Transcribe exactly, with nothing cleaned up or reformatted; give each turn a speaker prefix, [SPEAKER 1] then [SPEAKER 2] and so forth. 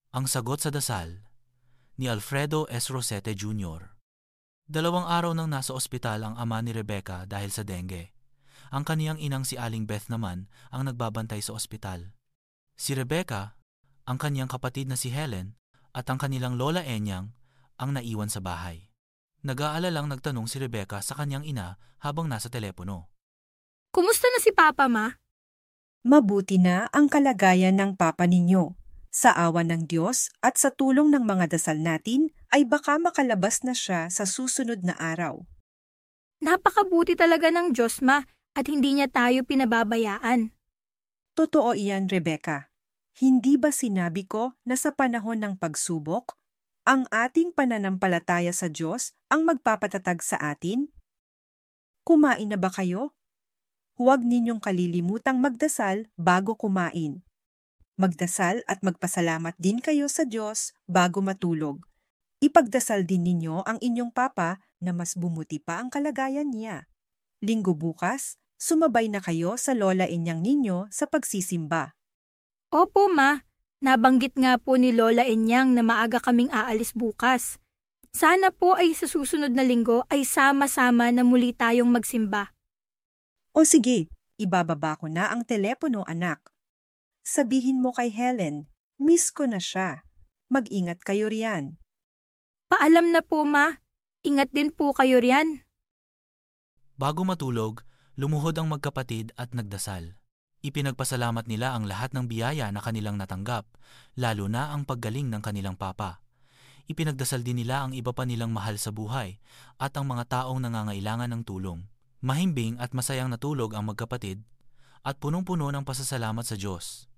[SPEAKER 1] Ang sagot sa dasal ni Alfredo S. Rosete Junior Dalawang araw nang nasa ospital ang ama ni Rebecca dahil sa dengue. Ang kaniyang inang si Aling Beth naman ang nagbabantay sa ospital. Si Rebecca, ang kaniyang kapatid na si Helen, at ang kanilang lola Enyang ang naiwan sa bahay. Nag-aalalang nagtanong si Rebecca sa kanyang ina habang nasa telepono.
[SPEAKER 2] Kumusta na si Papa, Ma?
[SPEAKER 3] Mabuti na ang kalagayan ng papa ninyo. Sa awa ng Diyos at sa tulong ng mga dasal natin ay baka makalabas na siya sa susunod na araw.
[SPEAKER 2] Napakabuti talaga ng Diyos, Ma, at hindi niya tayo pinababayaan.
[SPEAKER 3] Totoo iyan, Rebecca. Hindi ba sinabi ko na sa panahon ng pagsubok, ang ating pananampalataya sa Diyos ang magpapatatag sa atin? Kumain na ba kayo? Huwag ninyong kalilimutang magdasal bago kumain. Magdasal at magpasalamat din kayo sa Diyos bago matulog. Ipagdasal din ninyo ang inyong papa na mas bumuti pa ang kalagayan niya. Linggo bukas, sumabay na kayo sa lola Enyang ninyo sa pagsisimba.
[SPEAKER 2] Opo, Ma. Nabanggit nga po ni Lola Enyang na maaga kaming aalis bukas. Sana po ay sa susunod na linggo ay sama-sama na muli tayong magsimba.
[SPEAKER 3] O sige, ibababa ko na ang telepono, anak. Sabihin mo kay Helen, miss ko na siya. Mag-ingat kayo riyan.
[SPEAKER 2] Paalam na po, Ma. Ingat din po kayo riyan.
[SPEAKER 1] Bago matulog, lumuhod ang magkapatid at nagdasal. Ipinagpasalamat nila ang lahat ng biyaya na kanilang natanggap, lalo na ang paggaling ng kanilang papa. Ipinagdasal din nila ang iba pa nilang mahal sa buhay at ang mga taong nangangailangan ng tulong. Mahimbing at masayang natulog ang magkapatid at punong-puno ng pasasalamat sa Diyos.